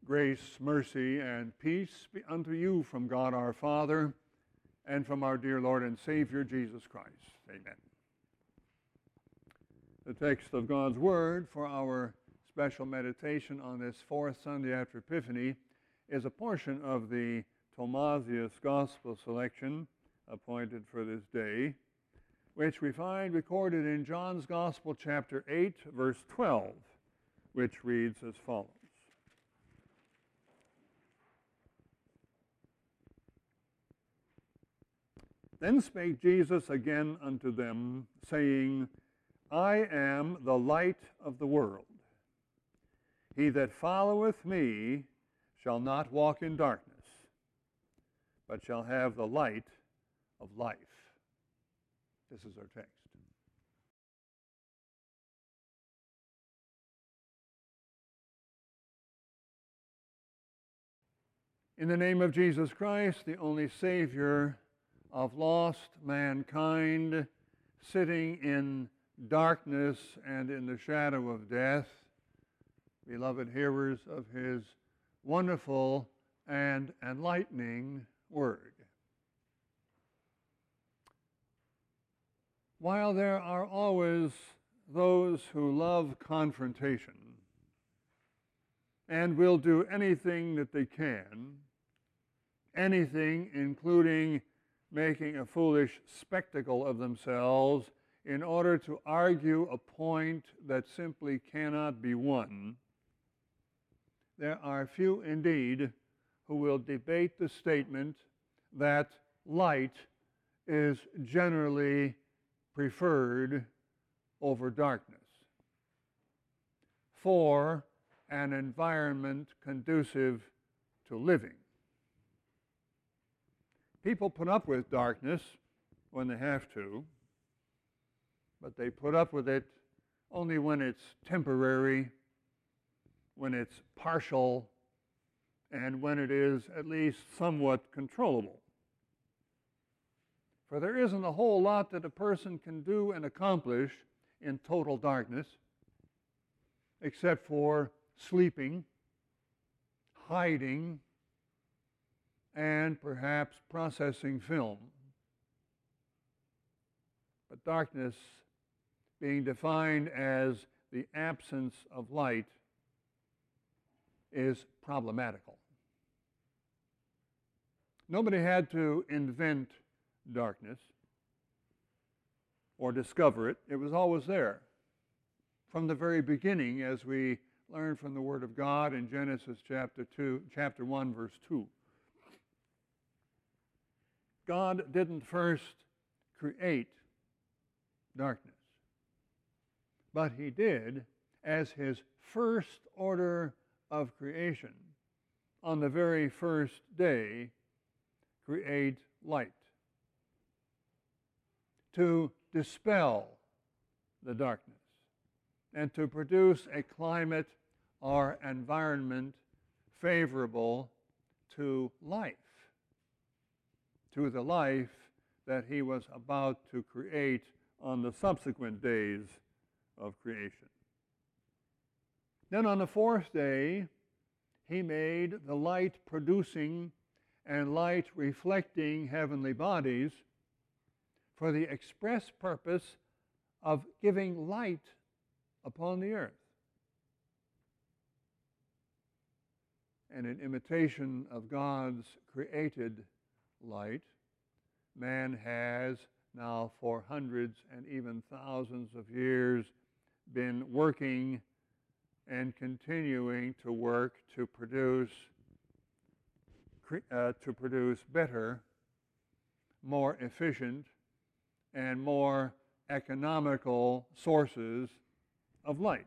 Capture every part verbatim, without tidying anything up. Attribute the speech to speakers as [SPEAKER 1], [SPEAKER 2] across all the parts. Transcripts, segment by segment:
[SPEAKER 1] Grace, mercy, and peace be unto you from God our Father and from our dear Lord and Savior Jesus Christ. Amen. The text of God's Word for our special meditation on this fourth Sunday after Epiphany is a portion of the Thomasius Gospel selection appointed for this day, which we find recorded in John's Gospel, chapter eight, verse twelve, which reads as follows. Then spake Jesus again unto them, saying, I am the light of the world. He that followeth me shall not walk in darkness, but shall have the light of life. This is our text. In the name of Jesus Christ, the only Savior of lost mankind, sitting in darkness and in the shadow of death, beloved hearers of his wonderful and enlightening word. While there are always those who love confrontation and will do anything that they can, anything including making a foolish spectacle of themselves in order to argue a point that simply cannot be won, there are few indeed who will debate the statement that light is generally preferred over darkness for an environment conducive to living. People put up with darkness when they have to, but they put up with it only when it's temporary, when it's partial, and when it is at least somewhat controllable. For there isn't a whole lot that a person can do and accomplish in total darkness, except for sleeping, hiding, and perhaps processing film. But darkness, being defined as the absence of light, is problematical. Nobody had to invent darkness or discover it. It was always there. From the very beginning, as we learn from the Word of God in Genesis chapter two, chapter one, verse two. God didn't first create darkness, but he did, as his first order of creation, on the very first day, create light, to dispel the darkness and to produce a climate or environment favorable to life, to the life that he was about to create on the subsequent days of creation. Then on the fourth day, he made the light-producing and light-reflecting heavenly bodies for the express purpose of giving light upon the earth. And in imitation of God's created light, man has now for hundreds and even thousands of years been working and continuing to work to produce uh, to produce better, more efficient, and more economical sources of light.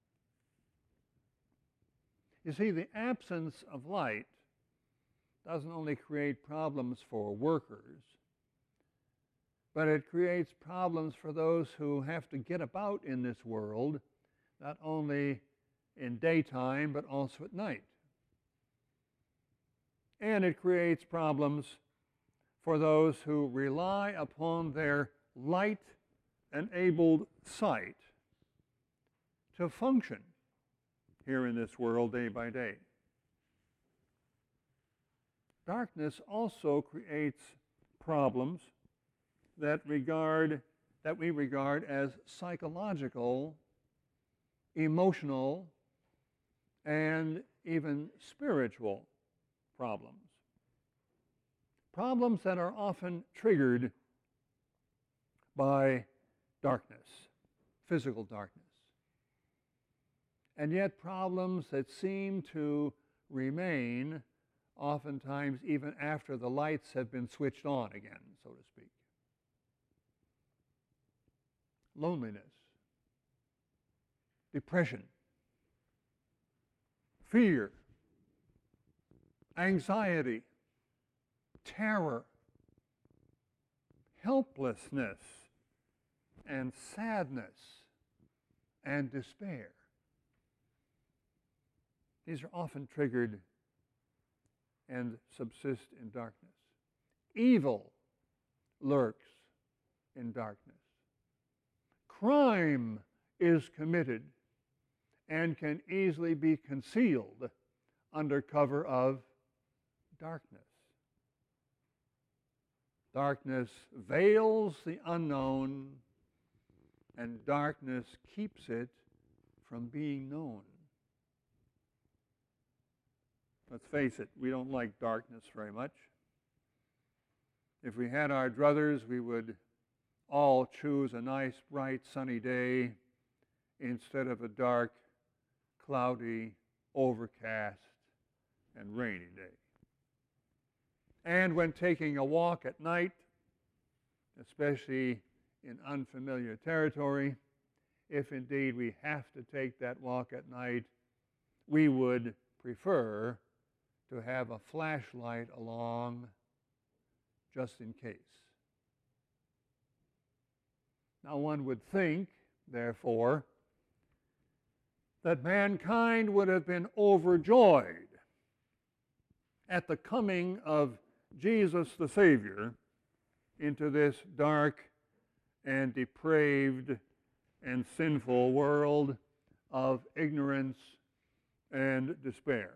[SPEAKER 1] You see, the absence of light doesn't only create problems for workers, but it creates problems for those who have to get about in this world, not only in daytime, but also at night. And it creates problems for those who rely upon their light-enabled sight to function here in this world day by day. darkness also creates problems that regard that we regard as psychological, emotional, and even spiritual problems. Problems that are often triggered by darkness, physical darkness. And yet problems that seem to remain oftentimes even after the lights have been switched on again, so to speak. Loneliness, depression, fear, anxiety, terror, helplessness, and sadness, and despair. These are often triggered and subsist in darkness. Evil lurks in darkness. Crime is committed and can easily be concealed under cover of darkness. Darkness veils the unknown, and darkness keeps it from being known. Let's face it, we don't like darkness very much. If we had our druthers, we would all choose a nice, bright, sunny day instead of a dark, cloudy, overcast, and rainy day. And when taking a walk at night, especially in unfamiliar territory, if indeed we have to take that walk at night, we would prefer to have a flashlight along just in case. Now one would think, therefore, that mankind would have been overjoyed at the coming of Jesus the Savior into this dark and depraved and sinful world of ignorance and despair.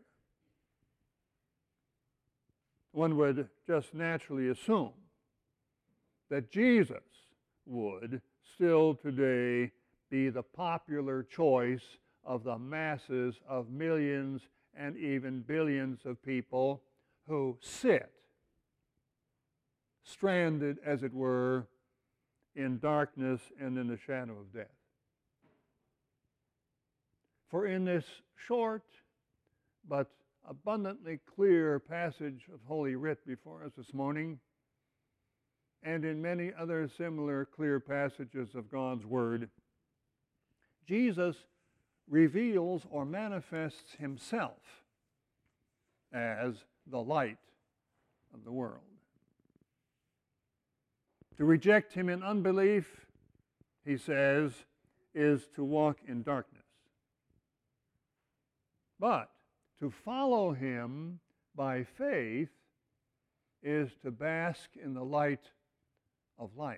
[SPEAKER 1] One would just naturally assume that Jesus would still today be the popular choice of the masses of millions and even billions of people who sit, stranded, as it were, in darkness and in the shadow of death. For in this short but abundantly clear passage of Holy Writ before us this morning, and in many other similar clear passages of God's Word, Jesus reveals or manifests himself as the light of the world. To reject him in unbelief, he says, is to walk in darkness. But to follow him by faith is to bask in the light of life.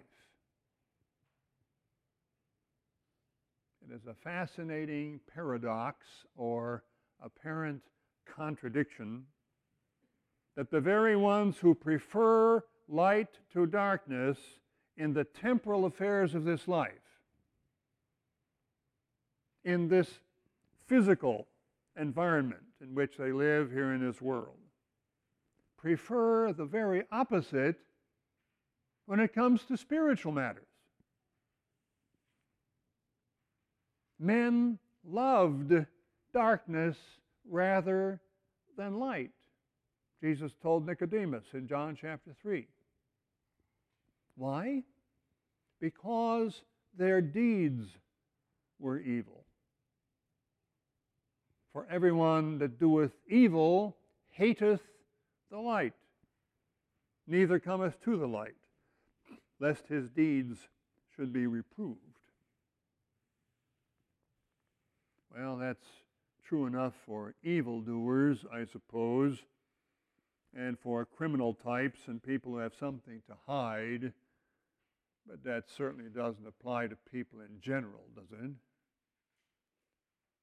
[SPEAKER 1] It is a fascinating paradox or apparent contradiction that the very ones who prefer light to darkness in the temporal affairs of this life, in this physical environment in which they live here in this world, prefer the very opposite when it comes to spiritual matters. Men loved darkness rather than light. Jesus told Nicodemus in John chapter three. Why? Because their deeds were evil. For everyone that doeth evil hateth the light, neither cometh to the light, lest his deeds should be reproved. Well, that's true enough for evildoers, I suppose, and for criminal types and people who have something to hide, but that certainly doesn't apply to people in general, does it?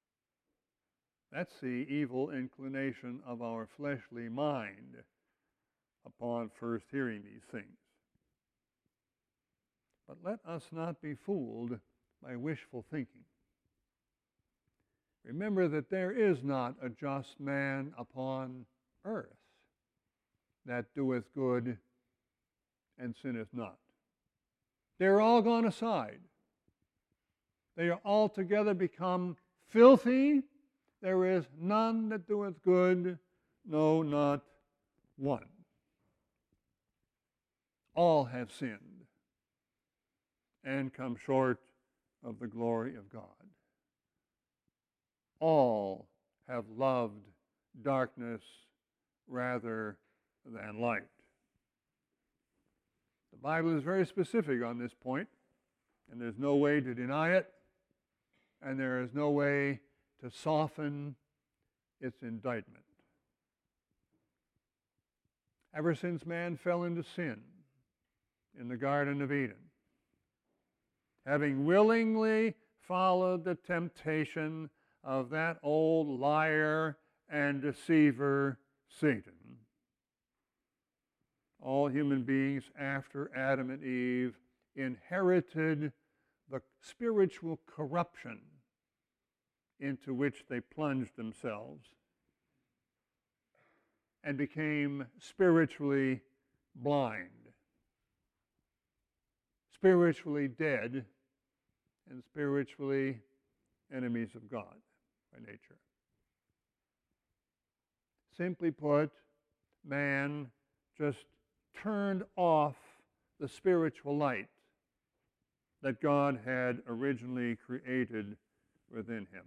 [SPEAKER 1] That's the evil inclination of our fleshly mind, upon first hearing these things. But let us not be fooled by wishful thinking. Remember that there is not a just man upon earth that doeth good and sinneth not. They are all gone aside. They are altogether become filthy. There is none that doeth good, no, not one. All have sinned and come short of the glory of God. All have loved darkness rather than light. The Bible is very specific on this point, and there's no way to deny it, and there is no way to soften its indictment. Ever since man fell into sin in the Garden of Eden, having willingly followed the temptation of that old liar and deceiver, Satan, all human beings after Adam and Eve inherited the spiritual corruption into which they plunged themselves and became spiritually blind, spiritually dead, and spiritually enemies of God by nature. Simply put, man just turned off the spiritual light that God had originally created within him.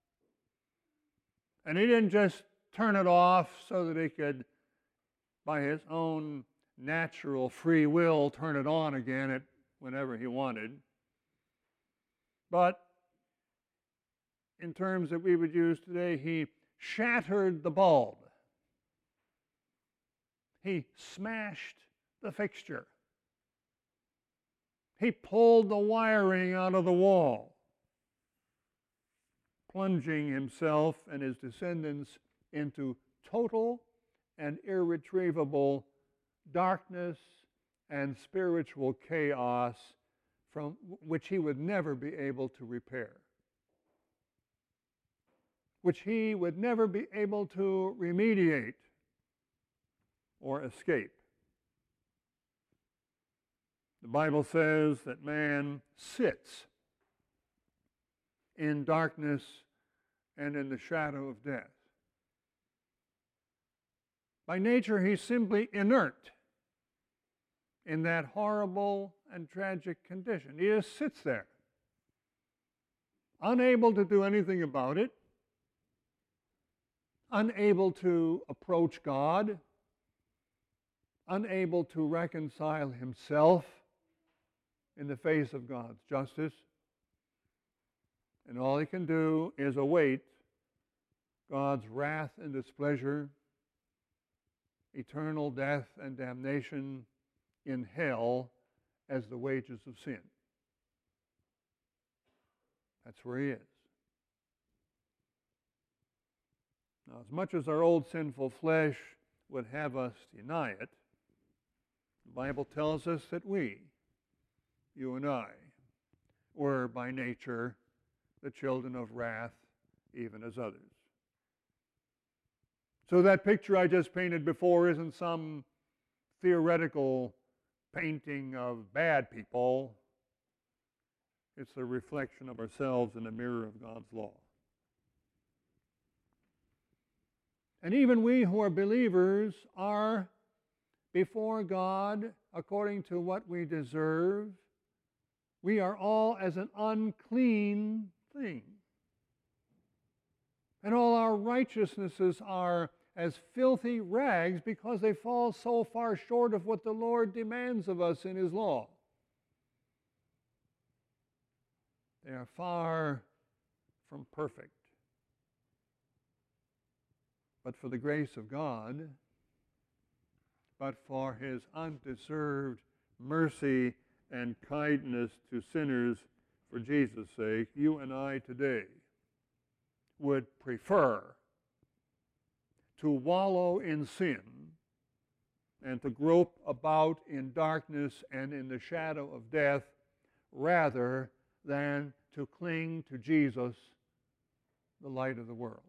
[SPEAKER 1] And he didn't just turn it off so that he could, by his own natural free will, turn it on again at whenever he wanted. But in terms that we would use today, he shattered the bulb. He smashed the fixture. He pulled the wiring out of the wall, plunging himself and his descendants into total and irretrievable darkness and spiritual chaos from which he would never be able to repair, which he would never be able to remediate or escape. The Bible says that man sits in darkness and in the shadow of death. By nature, he's simply inert in that horrible and tragic condition. He just sits there, unable to do anything about it, unable to approach God, unable to reconcile himself in the face of God's justice. And all he can do is await God's wrath and displeasure, eternal death and damnation in hell as the wages of sin. That's where he is. Now, as much as our old sinful flesh would have us deny it, the Bible tells us that we, you and I, were by nature the children of wrath, even as others. So that picture I just painted before isn't some theoretical painting of bad people. It's a reflection of ourselves in the mirror of God's law. And even we who are believers are before God according to what we deserve. We are all as an unclean thing. And all our righteousnesses are as filthy rags because they fall so far short of what the Lord demands of us in His law. They are far from perfect. But for the grace of God, but for His undeserved mercy and kindness to sinners for Jesus' sake, you and I today would prefer to wallow in sin and to grope about in darkness and in the shadow of death, rather than to cling to Jesus, the light of the world.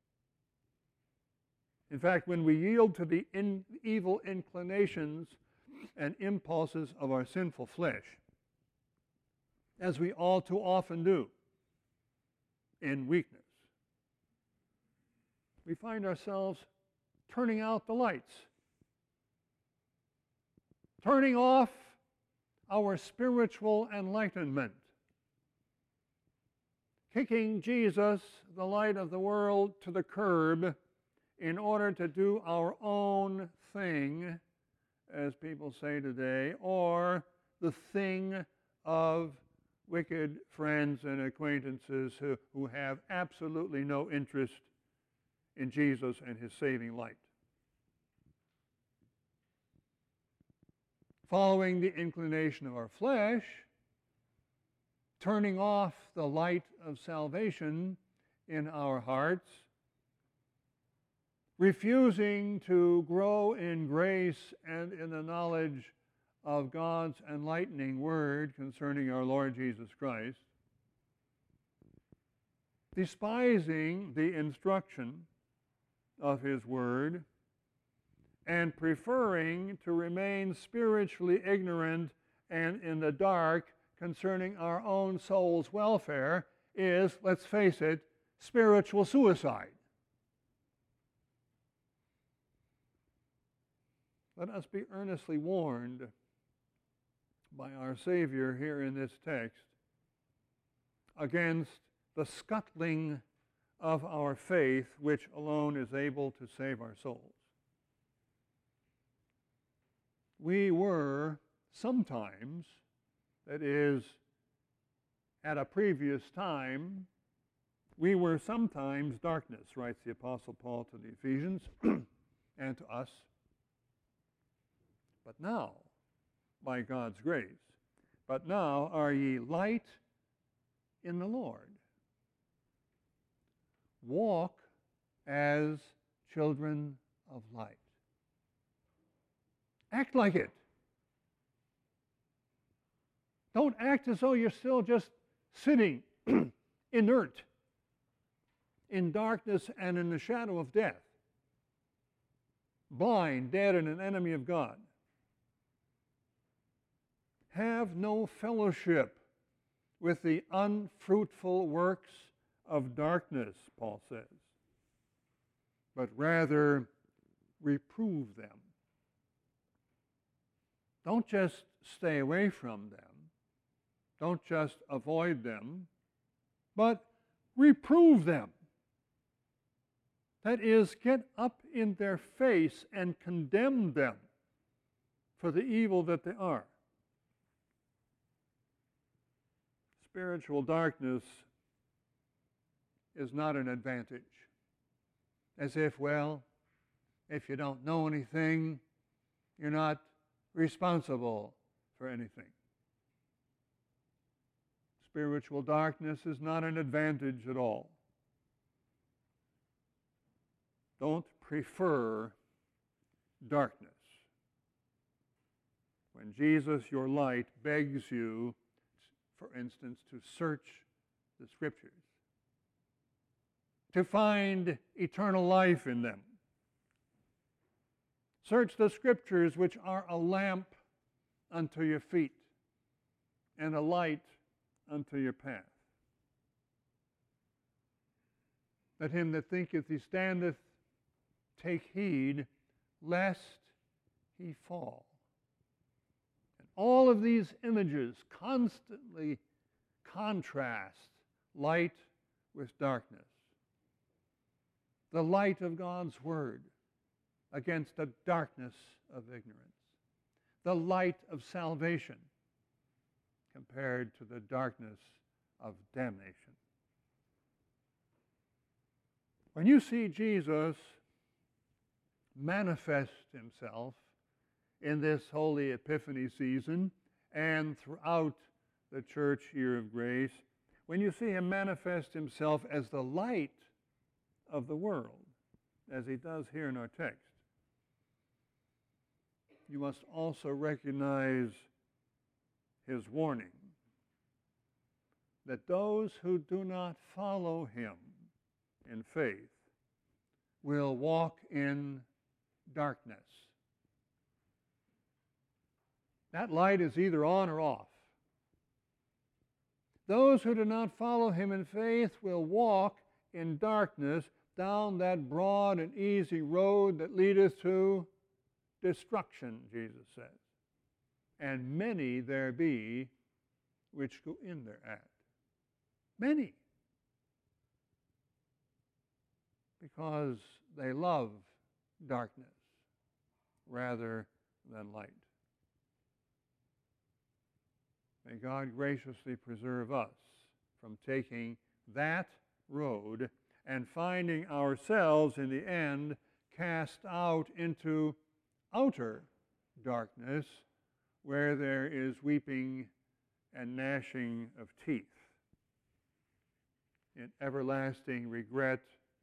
[SPEAKER 1] In fact, when we yield to the in evil inclinations and impulses of our sinful flesh, as we all too often do in weakness, we find ourselves turning out the lights, turning off our spiritual enlightenment, kicking Jesus, the light of the world, to the curb in order to do our own thing, as people say today, or the thing of wicked friends and acquaintances who, who have absolutely no interest in Jesus and his saving light. Following the inclination of our flesh, turning off the light of salvation in our hearts, refusing to grow in grace and in the knowledge of God's enlightening word concerning our Lord Jesus Christ, despising the instruction of his word, and preferring to remain spiritually ignorant and in the dark concerning our own soul's welfare is, let's face it, spiritual suicide. Let us be earnestly warned by our Savior here in this text against the scuttling of our faith, which alone is able to save our souls. We were sometimes, that is, at a previous time, we were sometimes darkness, writes the Apostle Paul to the Ephesians and to us. But now, by God's grace, but now are ye light in the Lord. Walk as children of light. Act like it. Don't act as though you're still just sitting inert in darkness and in the shadow of death, blind, dead, and an enemy of God. Have no fellowship with the unfruitful works of darkness, Paul says, but rather reprove them. Don't just stay away from them. Don't just avoid them, but reprove them. That is, get up in their face and condemn them for the evil that they are. Spiritual darkness is not an advantage. As if, well, if you don't know anything, you're not responsible for anything. Spiritual darkness is not an advantage at all. Don't prefer darkness. When Jesus, your light, begs you, for instance, to search the Scriptures, to find eternal life in them. Search the Scriptures, which are a lamp unto your feet and a light unto your path. Let him that thinketh he standeth take heed lest he fall. And all of these images constantly contrast light with darkness. The light of God's Word against the darkness of ignorance. The light of salvation compared to the darkness of damnation. When you see Jesus manifest himself in this Holy Epiphany season and throughout the church year of grace, when you see him manifest himself as the light of the world, as he does here in our text, you must also recognize his warning that those who do not follow him in faith will walk in darkness. That light is either on or off. Those who do not follow him in faith will walk in darkness down that broad and easy road that leadeth to destruction, Jesus says. And many there be which go in thereat. Many. Because they love darkness rather than light. May God graciously preserve us from taking that road and finding ourselves in the end cast out into outer darkness where there is weeping and gnashing of teeth, in everlasting regret,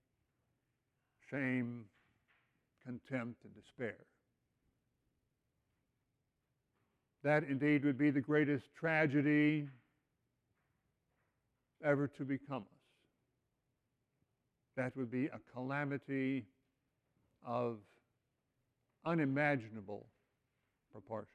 [SPEAKER 1] shame, contempt, and despair. That indeed would be the greatest tragedy ever to become us. That would be a calamity of unimaginable proportions.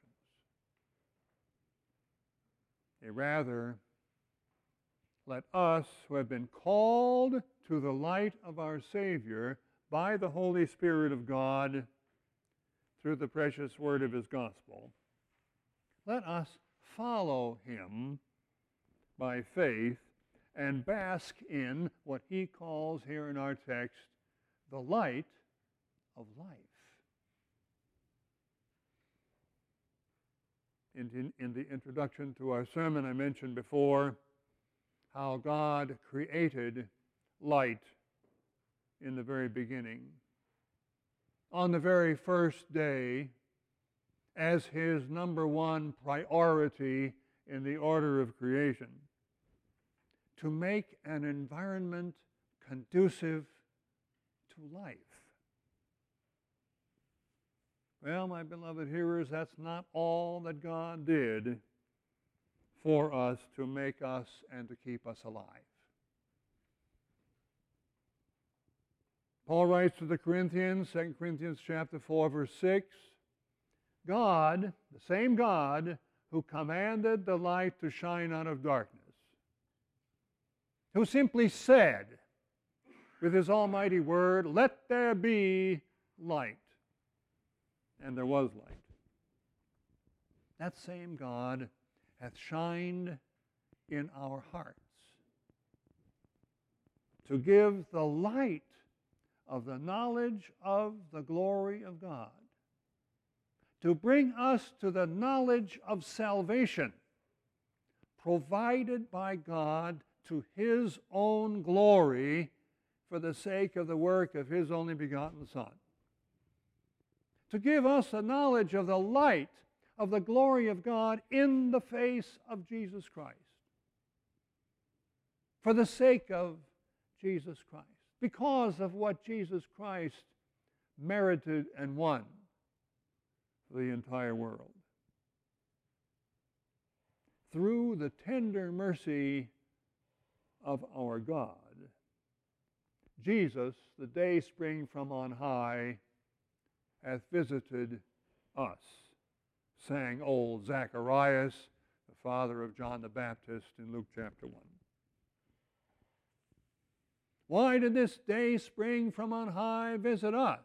[SPEAKER 1] A rather, let us who have been called to the light of our Savior by the Holy Spirit of God through the precious word of his gospel, let us follow him by faith and bask in what he calls here in our text the light of life. In, in, in the introduction to our sermon, I mentioned before how God created light in the very beginning. On the very first day, as his number one priority in the order of creation, to make an environment conducive to life. Well, my beloved hearers, that's not all that God did for us to make us and to keep us alive. Paul writes to the Corinthians, Second Corinthians chapter four, verse six, God, the same God who commanded the light to shine out of darkness, who simply said with his almighty word, let there be light. And there was light. That same God hath shined in our hearts to give the light of the knowledge of the glory of God, to bring us to the knowledge of salvation provided by God to his own glory for the sake of the work of his only begotten Son. To give us a knowledge of the light of the glory of God in the face of Jesus Christ. For the sake of Jesus Christ. Because of what Jesus Christ merited and won for the entire world. Through the tender mercy of our God, Jesus, the day spring from on high, hath visited us, sang old Zacharias, the father of John the Baptist, in Luke chapter one. Why did this day spring from on high visit us?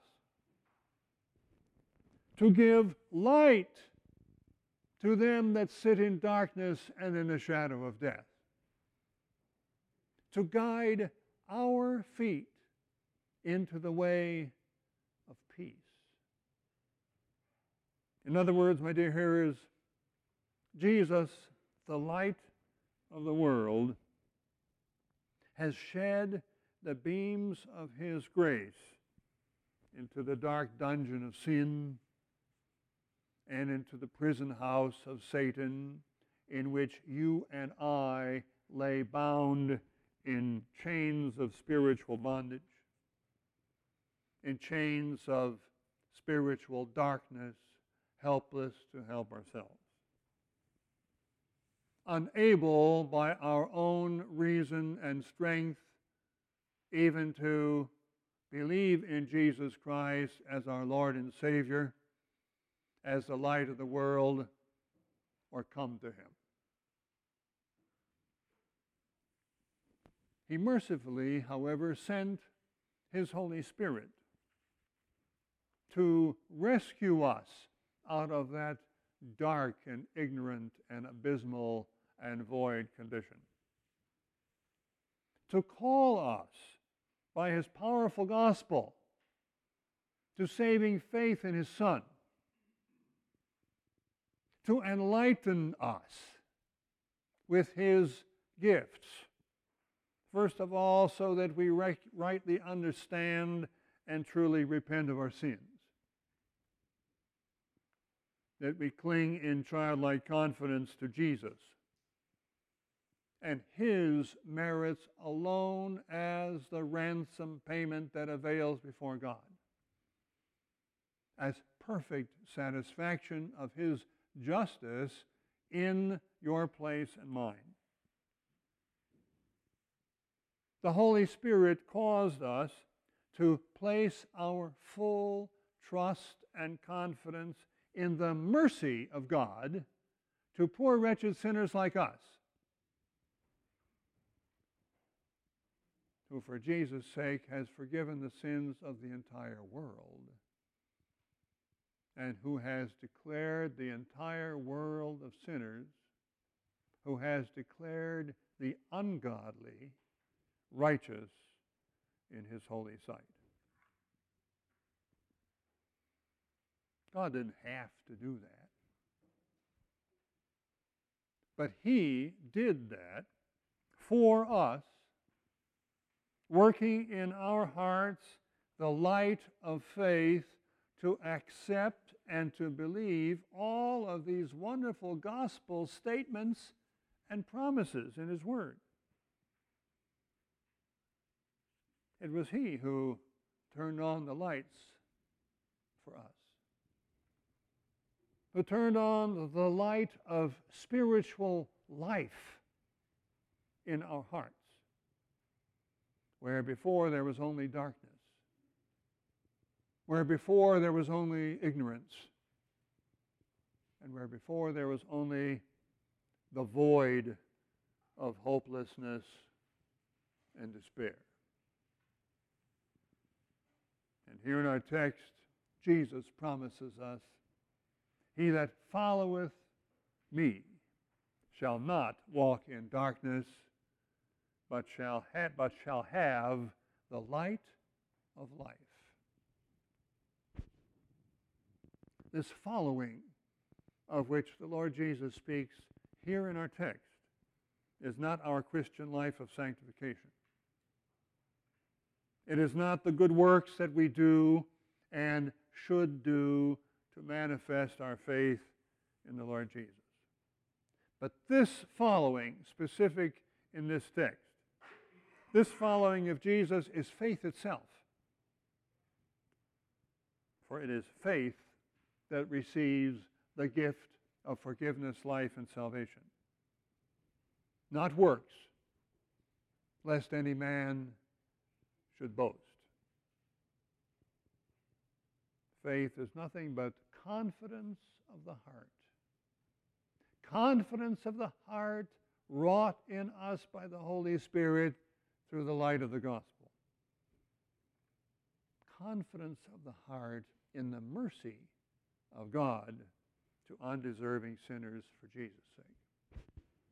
[SPEAKER 1] To give light to them that sit in darkness and in the shadow of death. To guide our feet into the way of peace. In other words, my dear hearers, Jesus, the light of the world, has shed the beams of his grace into the dark dungeon of sin and into the prison house of Satan, in which you and I lay bound in chains of spiritual bondage, in chains of spiritual darkness helpless to help ourselves, unable by our own reason and strength even to believe in Jesus Christ as our Lord and Savior, as the light of the world, or come to Him. He mercifully, however, sent His Holy Spirit to rescue us out of that dark and ignorant and abysmal and void condition, to call us by His powerful gospel to saving faith in His Son, to enlighten us with His gifts, first of all, so that we right, rightly understand and truly repent of our sins, that we cling in childlike confidence to Jesus and His merits alone as the ransom payment that avails before God, as perfect satisfaction of His justice in your place and mine. The Holy Spirit caused us to place our full trust and confidence in the mercy of God to poor wretched sinners like us, who for Jesus' sake has forgiven the sins of the entire world, and who has declared the entire world of sinners, who has declared the ungodly righteous in His holy sight. God didn't have to do that, but He did that for us, working in our hearts the light of faith to accept and to believe all of these wonderful gospel statements and promises in His Word. It was He who turned on the lights for us, who turned on the light of spiritual life in our hearts, where before there was only darkness, where before there was only ignorance, and where before there was only the void of hopelessness and despair. And here in our text, Jesus promises us, "He that followeth me shall not walk in darkness, but shall ha- but shall have the light of life." This following of which the Lord Jesus speaks here in our text is not our Christian life of sanctification. It is not the good works that we do and should do to manifest our faith in the Lord Jesus. But this following, specific in this text, this following of Jesus is faith itself. For it is faith that receives the gift of forgiveness, life, and salvation. Not works, lest any man should boast. Faith is nothing but confidence of the heart. Confidence of the heart wrought in us by the Holy Spirit through the light of the gospel. Confidence of the heart in the mercy of God to undeserving sinners for Jesus' sake.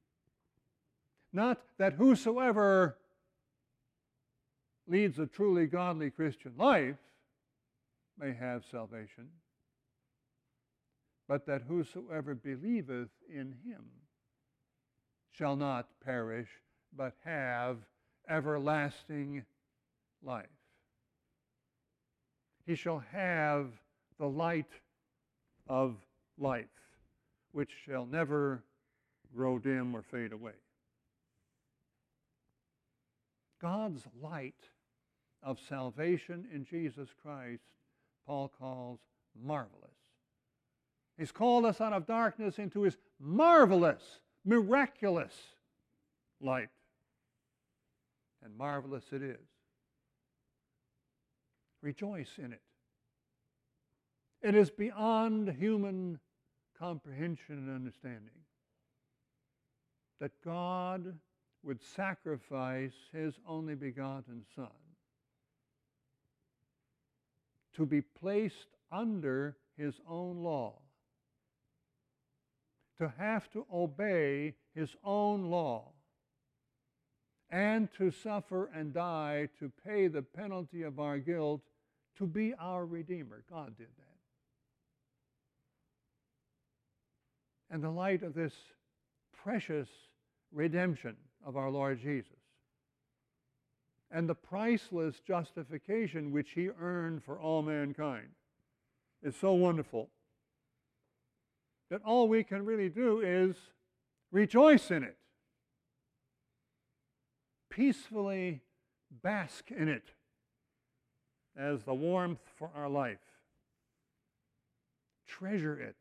[SPEAKER 1] Not that whosoever leads a truly godly Christian life may have salvation, but that whosoever believeth in Him shall not perish, but have everlasting life. He shall have the light of life, which shall never grow dim or fade away. God's light of salvation in Jesus Christ, Paul calls marvelous. He's called us out of darkness into His marvelous, miraculous light. And marvelous it is. Rejoice in it. It is beyond human comprehension and understanding that God would sacrifice His only begotten Son to be placed under His own law, to have to obey His own law, and to suffer and die to pay the penalty of our guilt, to be our Redeemer. God did that. In the light of this precious redemption of our Lord Jesus, and the priceless justification which He earned for all mankind, is so wonderful that all we can really do is rejoice in it, peacefully bask in it as the warmth for our life, treasure it,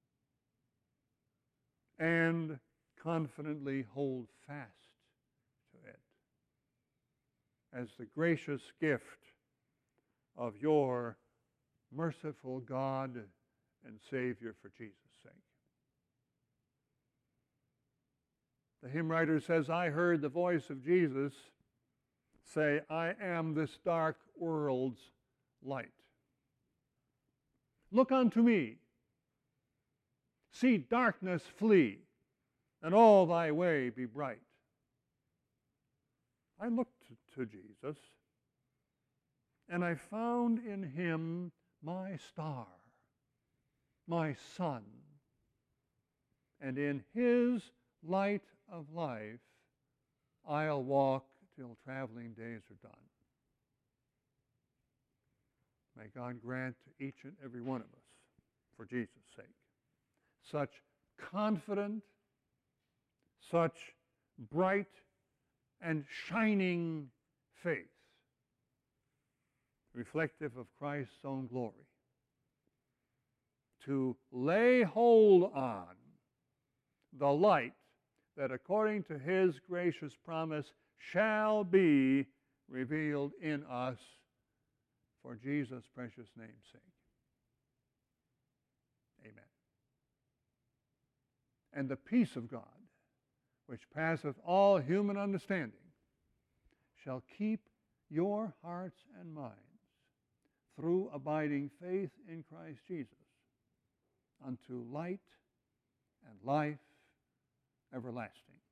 [SPEAKER 1] and confidently hold fast to it as the gracious gift of your merciful God and Savior for Jesus' sake. The hymn writer says, I heard the voice of Jesus say, I am this dark world's light. Look unto me. See darkness flee, and all thy way be bright. I looked to Jesus, and I found in Him my star, my sun, and in His light of life I'll walk till traveling days are done. May God grant to each and every one of us, for Jesus' sake, such confident, such bright and shining faith, reflective of Christ's own glory, to lay hold on the light that according to His gracious promise shall be revealed in us for Jesus' precious name's sake. Amen. And the peace of God, which passeth all human understanding, shall keep your hearts and minds through abiding faith in Christ Jesus unto light and life everlasting.